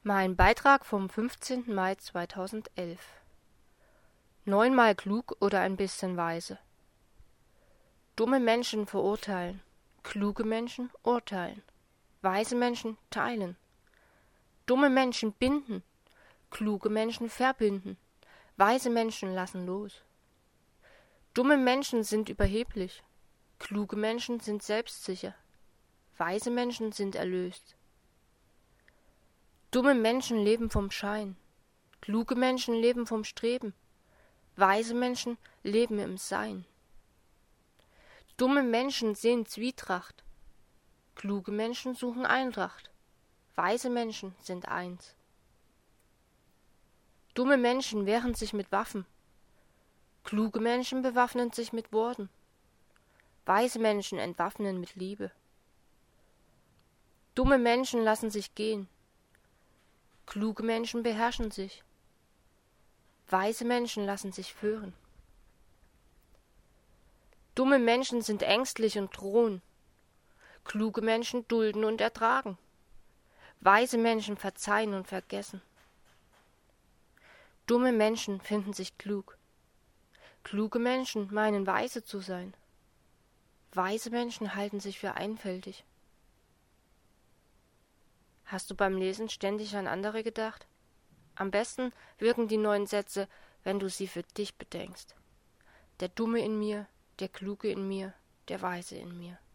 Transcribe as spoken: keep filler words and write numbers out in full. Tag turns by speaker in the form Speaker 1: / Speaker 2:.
Speaker 1: Mein Beitrag vom fünfzehnten Mai zweitausendelf. Neunmal klug oder ein bisschen weise. Dumme Menschen verurteilen, kluge Menschen urteilen, weise Menschen teilen. Dumme Menschen binden, kluge Menschen verbinden, weise Menschen lassen los. Dumme Menschen sind überheblich, kluge Menschen sind selbstsicher, weise Menschen sind erlöst. Dumme Menschen leben vom Schein, kluge Menschen leben vom Streben, weise Menschen leben im Sein. Dumme Menschen sehen Zwietracht, kluge Menschen suchen Eintracht, weise Menschen sind eins. Dumme Menschen wehren sich mit Waffen, kluge Menschen bewaffnen sich mit Worten, weise Menschen entwaffnen mit Liebe. Dumme Menschen lassen sich gehen, kluge Menschen beherrschen sich, weise Menschen lassen sich führen. Dumme Menschen sind ängstlich und drohen, kluge Menschen dulden und ertragen, weise Menschen verzeihen und vergessen. Dumme Menschen finden sich klug, kluge Menschen meinen weise zu sein, weise Menschen halten sich für einfältig. Hast du beim Lesen ständig an andere gedacht? Am besten wirken die neuen Sätze, wenn du sie für dich bedenkst. Der Dumme in mir, der Kluge in mir, der Weise in mir.